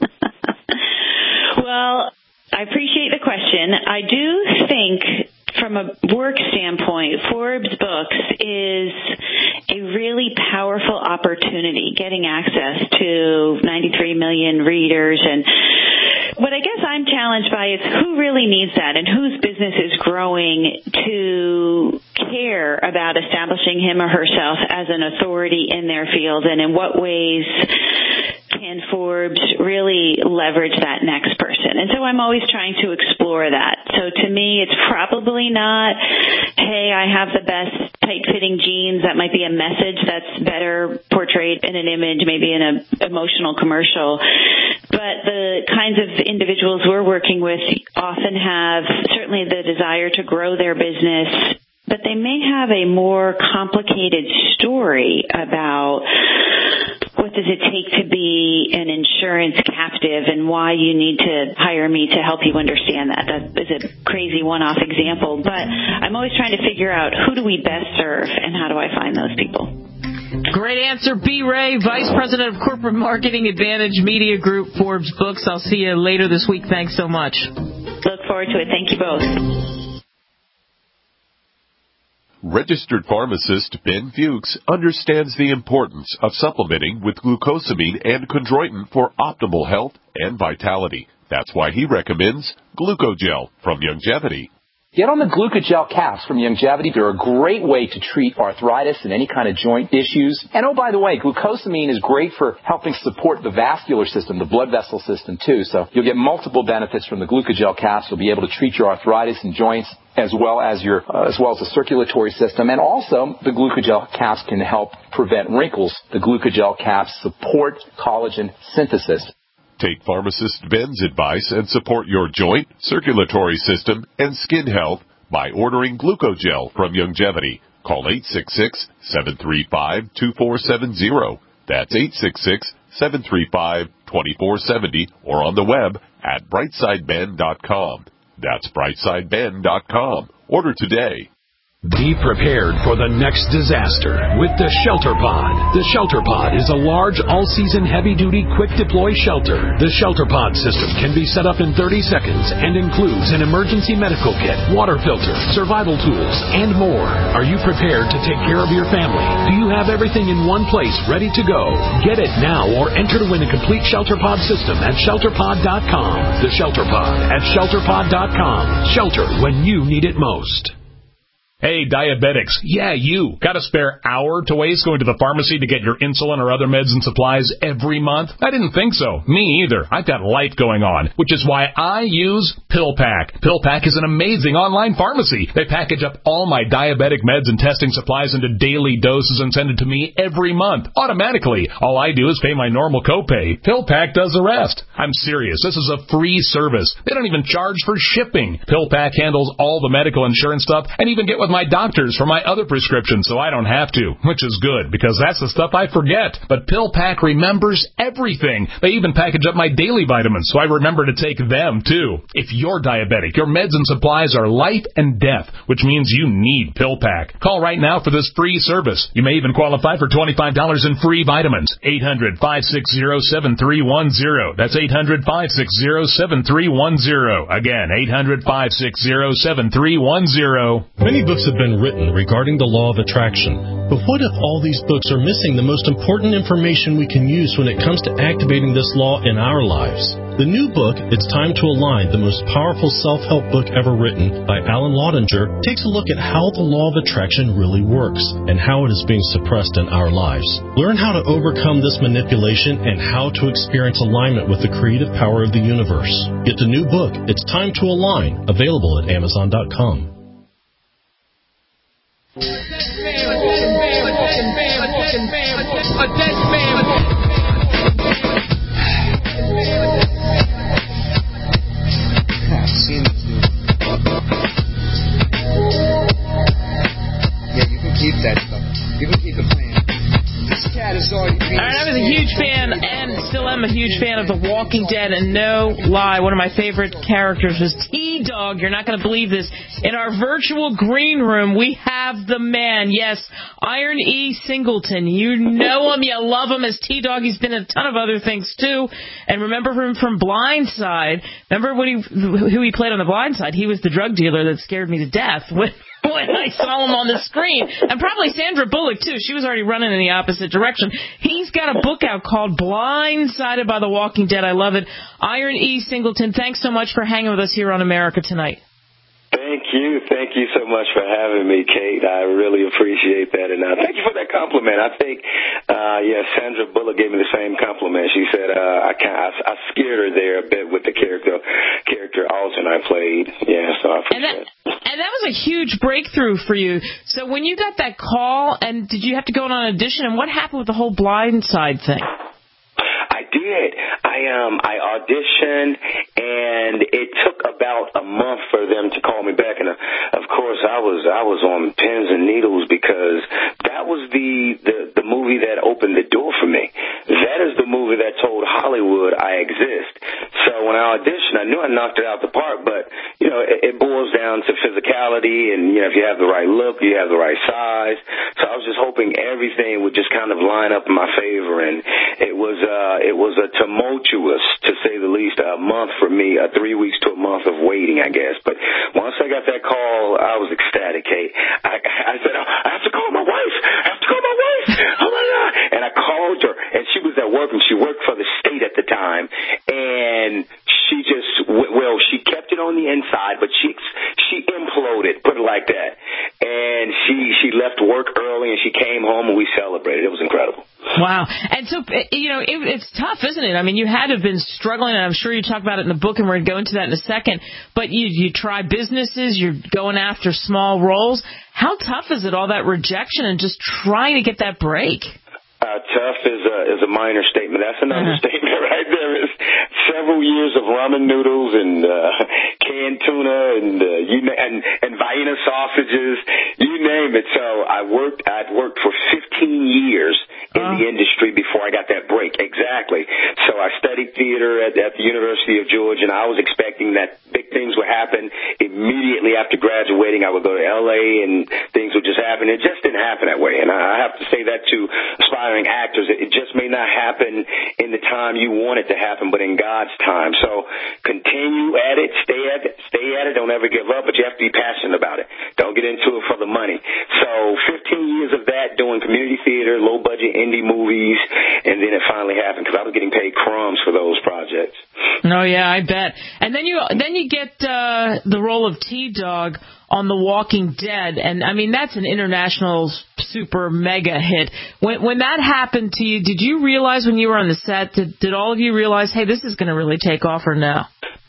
Well, I appreciate the question. I do think from a work standpoint, Forbes Books is a really powerful opportunity, getting access to ninety-three million readers. And what I guess I'm challenged by is who really needs that and whose business is growing to care about establishing him or herself as an authority in their field, and in what ways can Forbes really leverage that next person? And so I'm always trying to explore that. So to me, it's probably not, hey, I have the best tight-fitting jeans. That might be a message that's better portrayed in an image, maybe in an emotional commercial. But the kinds of individuals we're working with often have certainly the desire to grow their business, but they may have a more complicated story about what does it take to be an insurance captive and why you need to hire me to help you understand that. That is a crazy one-off example, but I'm always trying to figure out who do we best serve and how do I find those people. Great answer, B. Ray, Vice President of Corporate Marketing, Advantage Media Group, Forbes Books. I'll see you later this week. Thanks so much. Look forward to it. Thank you both. Registered pharmacist Ben Fuchs understands the importance of supplementing with glucosamine and chondroitin for optimal health and vitality. That's why he recommends Glucogel from Youngevity. Get on the Glucogel caps from Youngevity. They're a great way to treat arthritis and any kind of joint issues. And oh, by the way, glucosamine is great for helping support the vascular system, the blood vessel system, too. So you'll get multiple benefits from the Glucogel caps. You'll be able to treat your arthritis and joints as well as your uh, as well as the circulatory system. And also, the Glucogel caps can help prevent wrinkles. The Glucogel caps support collagen synthesis. Take pharmacist Ben's advice and support your joint, circulatory system, and skin health by ordering Glucogel from Youngevity. Call eight six six, seven three five, two four seven zero. That's eight six six, seven three five, two four seven zero or on the web at brightside ben dot com. That's brightside ben dot com. Order today. Be prepared for the next disaster with the Shelter Pod. The Shelter Pod is a large, all-season, heavy-duty, quick-deploy shelter. The Shelter Pod system can be set up in thirty seconds and includes an emergency medical kit, water filter, survival tools, and more. Are you prepared to take care of your family? Do you have everything in one place ready to go? Get it now or enter to win a complete Shelter Pod system at shelter pod dot com. The Shelter Pod at shelter pod dot com. Shelter when you need it most. Hey, diabetics. Yeah, you. Got a spare hour to waste going to the pharmacy to get your insulin or other meds and supplies every month? I didn't think so. Me either. I've got life going on, which is why I use PillPack. PillPack is an amazing online pharmacy. They package up all my diabetic meds and testing supplies into daily doses and send it to me every month, automatically. All I do is pay my normal copay. PillPack does the rest. I'm serious. This is a free service. They don't even charge for shipping. PillPack handles all the medical insurance stuff and even get with my doctors for my other prescriptions so I don't have to, which is good because that's the stuff I forget. But PillPack remembers everything. They even package up my daily vitamins so I remember to take them too. If you're diabetic, your meds and supplies are life and death, which means you need PillPack. Call right now for this free service. You may even qualify for twenty-five dollars in free vitamins. eight hundred, five six zero, seven three one zero. That's eight hundred, five six zero, seven three one zero. Again, eight hundred, five six zero, seven three one zero. Many books have been written regarding the law of attraction. But what if all these books are missing the most important information we can use when it comes to activating this law in our lives? The new book, It's Time to Align, the most powerful self-help book ever written by Alan Laudinger, takes a look at how the law of attraction really works and how it is being suppressed in our lives. Learn how to overcome this manipulation and how to experience alignment with the creative power of the universe. Get the new book, It's Time to Align, available at amazon dot com. A dead man, a dead man, a dead man, a dead man, a dead man. I've seen it too. Yeah, you can keep that stuff. You can keep the plan. This cat is already being. All right, I was a huge fan and still am a huge fan of The Walking Dead, and no lie, one of my favorite characters was T-Dog. You're not going to believe this. In our virtual green room, we have the man, yes, Iron E. Singleton. You know him, you love him as T-Dog. He's been in a ton of other things, too. And remember him from Blindside. Remember what he, who he played on The Blindside? He was the drug dealer that scared me to death when, when I saw him on the screen. And probably Sandra Bullock, too. She was already running in the opposite direction. He's got a book out called Blindsided by The Walking Dead. I love it. Iron E. Singleton, thanks so much for hanging with us here on America Tonight. Thank you. Thank you so much for having me, Kate. I really appreciate that. And uh, thank you for that compliment. I think, uh, yeah, Sandra Bullock gave me the same compliment. She said uh, I, kind of, I, I scared her there a bit with the character character Alton I played. Yeah, so I appreciate and that, it. And that was a huge breakthrough for you. So when you got that call, and did you have to go on an audition, and what happened with the whole Blindside thing? I did. I um I auditioned, and it took about a month for them to call me back. And uh, of course, I was I was on pins and needles because that was the, the the movie that opened the door for me. That the movie that told Hollywood I exist. So when I auditioned, I knew I knocked it out the park, but, you know, it, it boils down to physicality and, you know, if you have the right look, you have the right size. So I was just hoping everything would just kind of line up in my favor, and it was, uh, it was a tumultuous, to say the least, a month for me, uh, three weeks to a month of waiting, I guess. But once I got that call, I was ecstatic, Kate. I, I said, I have to call my wife. I have to call my wife. Oh, my God. And I called her, and she was at work, and she worked for the state at the time. And she just, well, she kept it on the inside, but she she imploded, put it like that. And she, she left work early, and she came home, and we celebrated. It was incredible. Wow. And so, you know, it, it's tough, isn't it? I mean, you had to have been struggling, and I'm sure you talk about it in the book, and we're going to go into that in a second. But you, you try businesses, you're going after small roles. How tough is it, all that rejection and just trying to get that break? Uh, tough is a, is a minor statement. That's an understatement right there. It's several years of ramen noodles and uh, canned tuna and uh, you na- and and Vienna sausages, you name it. So I worked. I'd worked for fifteen years in uh. the industry before I got that break. Exactly. So I studied theater at, at the University of Georgia, and I was expecting that big things would happen immediately after graduating. I would go to L A and things would just happen. It just didn't happen that way, and I have to say that to aspiring actors. It just may not happen in the time you want it to happen, but in God's time. So continue at it, stay at it, stay at it. Don't ever give up, but you have to be passionate about it. Don't get into it for the money. So fifteen years of that, doing community theater, low budget indie movies, and then it finally happened because I was getting paid crumbs for those projects. Oh yeah, I bet. And then you then you get uh, the role of T-Dog on The Walking Dead, and I mean that's an international super mega hit. When when that happened to you, did you realize when you were on the set, did, did all of you realize, hey, this is going to really take off, or no?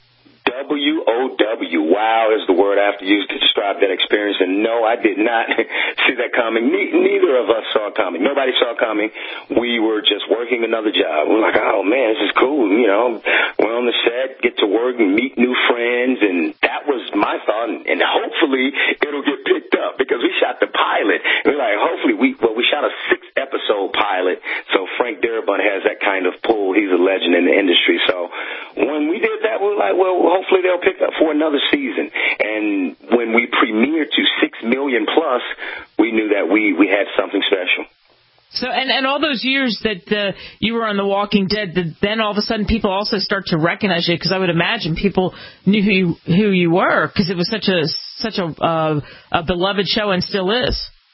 W O W, wow, is the word I have to use to describe that experience. And no, I did not see that coming. Ne- neither of us saw it coming. Nobody saw it coming. We were just working another job. We're like, oh, man, this is cool. You know, we're on the set, get to work and meet new friends. And that was my thought. And, and hopefully it'll get picked up because we shot the pilot. And we're like, hopefully we, well, we shot a six-episode pilot. So Frank Darabont has that kind of pull. He's a legend in the industry. So when we did that, we were like, well, hopefully they'll pick up for another season. And when we premiered to six million plus, we knew that we, we had something special. So, and, and all those years that uh, you were on The Walking Dead, did then all of a sudden people also start to recognize you? Because I would imagine people knew who you, who you were because it was such a such a, uh, a beloved show and still is.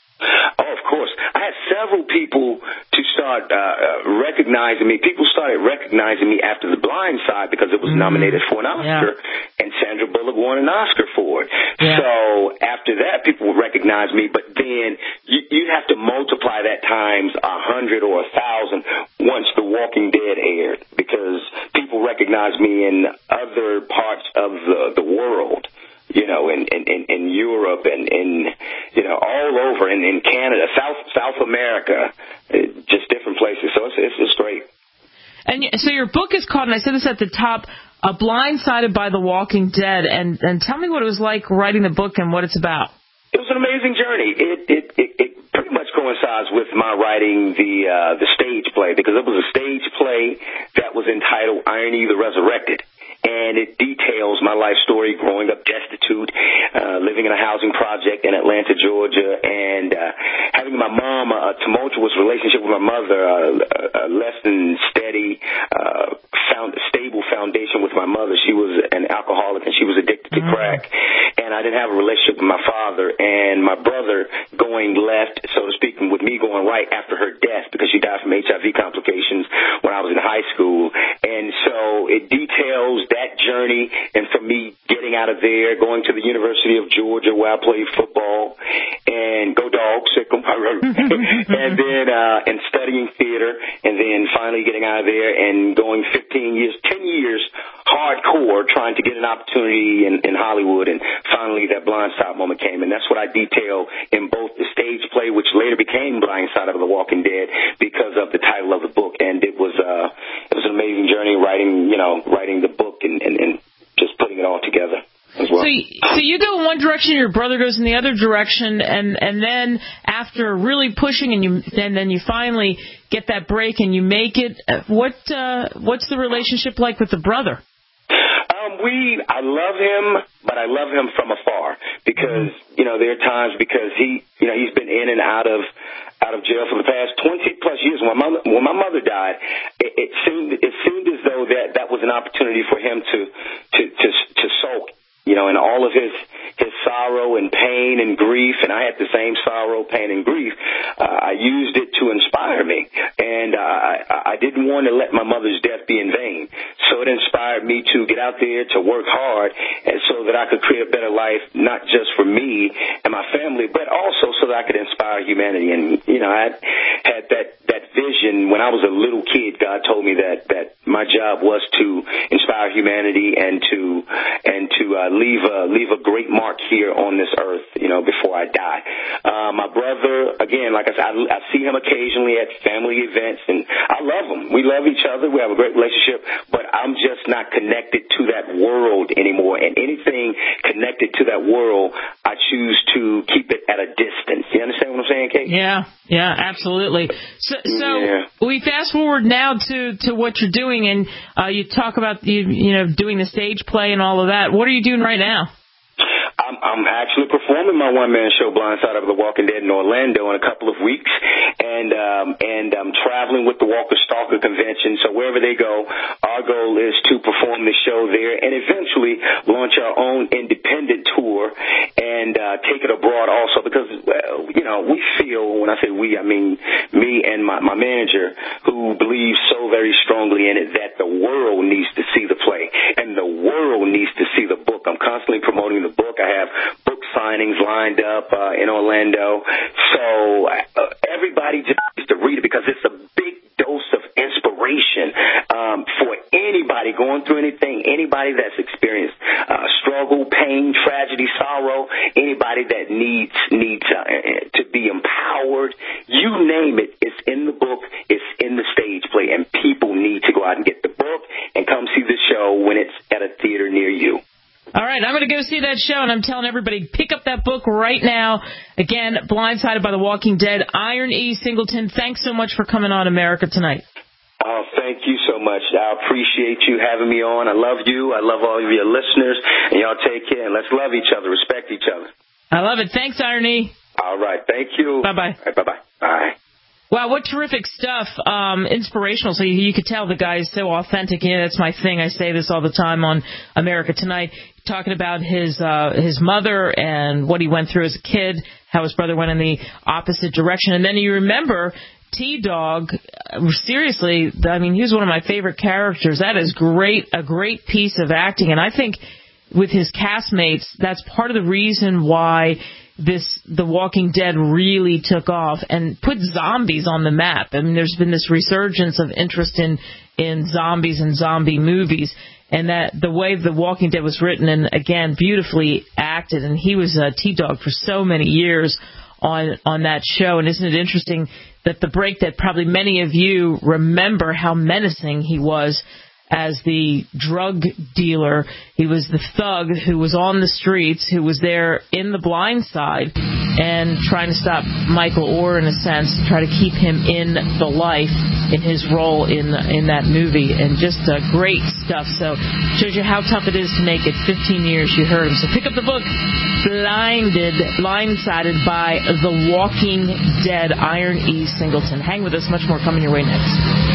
Oh, of course. I had several people to start uh, recognizing me. People started recognizing me after The Blind Side because it was mm. nominated for an Oscar, yeah. and Sandra Bullock won an Oscar for it. Yeah. So after that, people would recognize me, but then you, you have to multiply that times a hundred or a thousand once The Walking Dead aired because people recognize me in other parts of the, the world. You know, in, in, in Europe and in, you know, all over, in, in Canada, South South America, just different places. So it's, it's, it's great. And so your book is called, and I said this at the top, uh, Blindsided by The Walking Dead. And, and tell me what it was like writing the book and what it's about. It was an amazing journey. It it, it, it pretty much coincides with my writing the uh, the stage play because it was a stage play that was entitled Iron Eve the Resurrected. And it details my life story growing up destitute, uh, living in a housing project in Atlanta, Georgia, and uh, having my mom a tumultuous relationship with my mother, uh, a less than steady, uh, found, stable foundation with my mother. She was an alcoholic and she was addicted to crack. And I didn't have a relationship with my father. And my brother going left, so to speak, with me going right after her death because she died from H I V complications when I was in high school. And so it details that journey, and for me getting out of there, going to the University of Georgia where I played football, and go Dogs, and then uh, and studying theater, and then finally getting out of there and going fifteen years, ten years hardcore trying to get an opportunity in, in Hollywood, and finally that Blindside moment came, and that's what I detail in both the stage play, which later became Blindside of The Walking Dead because of the title of the book, and it was uh, it was an amazing journey writing, you know, writing the book and, and, and just putting it all together as well. So, so you go in one direction, your brother goes in the other direction, and and then after really pushing, and you and then you finally get that break and you make it. What uh, what's the relationship like with the brother? Um, we, I love him, but I love him from afar because, you know, there are times because he, you know, he's been in and out of, out of jail for the past twenty plus years. When my mother, when my mother died, it, it seemed, it seemed as though that, that was an opportunity for him to, to, to, to sulk, you know, and all of his, his sorrow and pain and grief, and I had the same sorrow, pain, and grief. Uh, I used it to inspire me, and uh, I, I didn't want to let my mother's death be in vain. So it inspired me to get out there, to work hard, and so that I could create a better life, not just for me and my family, but also so that I could inspire humanity. And, you know, I had that, that vision when I was a little kid. God told me that, that my job was to inspire humanity and to, and to uh, leave a, leave a great mark here on this earth, you know, before I die. Uh, my brother, again, like I said, I, I see him occasionally at family events, and I love him. We love each other. We have a great relationship, but I'm just not connected to that world anymore. And anything connected to that world, I choose to keep it at a distance. You understand what I'm saying, Kate? Yeah, yeah, absolutely. So, so yeah. we fast forward now to, to what you're doing, and uh, you talk about you, you know doing the stage play and all of that. What are you doing right now? I'm, I'm actually performing my one-man show, Blindside of the Walking Dead, in Orlando in a couple of weeks, and um, and I'm traveling with the Walker Stalker Convention. So wherever they go, our goal is to perform the show there and eventually launch our own independent tour and uh, take it abroad also because, well, you know, we feel, when I say we, I mean me and my, my manager, who believes so very strongly in it that the world needs to see the play and the world needs to see the book. I'm constantly promoting the book. I have book signings lined up uh, in Orlando. So uh, everybody just needs to read it because it's a big dose of inspiration um, for anybody going through anything, anybody that's experienced uh, struggle, pain, tragedy, sorrow, anybody that needs needs uh, to be empowered. You name it, it's in the book, it's in the stage play, and people need to go out and get the book and come see the show when it's at a theater near you. All right, I'm going to go see that show, and I'm telling everybody, pick up that book right now. Again, Blindsided by the Walking Dead. Iron E. Singleton, thanks so much for coming on America Tonight. Oh, thank you so much. I appreciate you having me on. I love you. I love all of your listeners, and y'all take care, and let's love each other, respect each other. I love it. Thanks, Iron E. All right, thank you. Bye-bye. All right, bye-bye. Bye. Wow, what terrific stuff. Um, inspirational. So you, you could tell the guy is so authentic. Yeah, that's my thing. I say this all the time on America Tonight, talking about his uh, his mother and what he went through as a kid, how his brother went in the opposite direction. And then you remember T-Dog, seriously, I mean, he was one of my favorite characters. That is great, a great piece of acting. And I think with his castmates, that's part of the reason why this The Walking Dead really took off and put zombies on the map. I mean, there's been this resurgence of interest in, in zombies and zombie movies, and that the way The Walking Dead was written and, again, beautifully acted, and he was a T-Dog for so many years on on that show. And isn't it interesting that the break that probably many of you remember how menacing he was as the drug dealer. He was the thug who was on the streets, who was there in the blind side and trying to stop Michael Orr, in a sense, to try to keep him in the life in his role in in that movie. And just uh, great stuff. So shows you how tough it is to make it. fifteen years, you heard him. So pick up the book, Blinded, Blindsided by The Walking Dead, Iron E. Singleton. Hang with us. Much more coming your way next.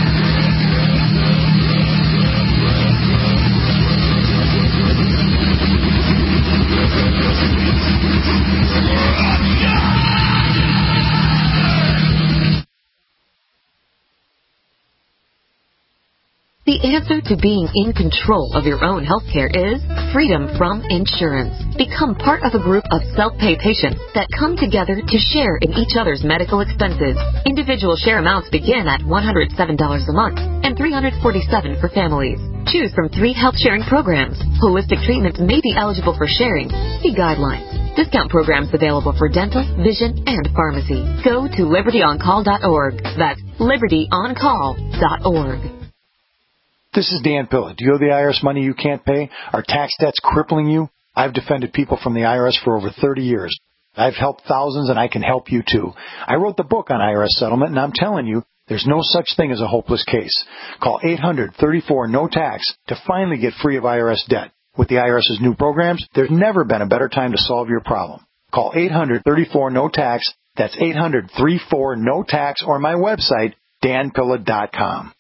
The answer to being in control of your own healthcare is freedom from insurance. Become part of a group of self-pay patients that come together to share in each other's medical expenses. Individual share amounts begin at one hundred seven dollars a month and three hundred forty-seven dollars for families. Choose from three health sharing programs. Holistic treatments may be eligible for sharing. See guidelines. Discount programs available for dental, vision, and pharmacy. Go to liberty on call dot org. That's liberty on call dot org. This is Dan Pilla. Do you owe the I R S money you can't pay? Are tax debts crippling you? I've defended people from the I R S for over thirty years. I've helped thousands, and I can help you too. I wrote the book on I R S settlement, and I'm telling you, there's no such thing as a hopeless case. Call eight hundred, thirty-four, no tax to finally get free of I R S debt. With the I R S's new programs, there's never been a better time to solve your problem. Call eight hundred, thirty-four, no tax. That's eight hundred, thirty-four, no tax, or my website, dan pilla dot com.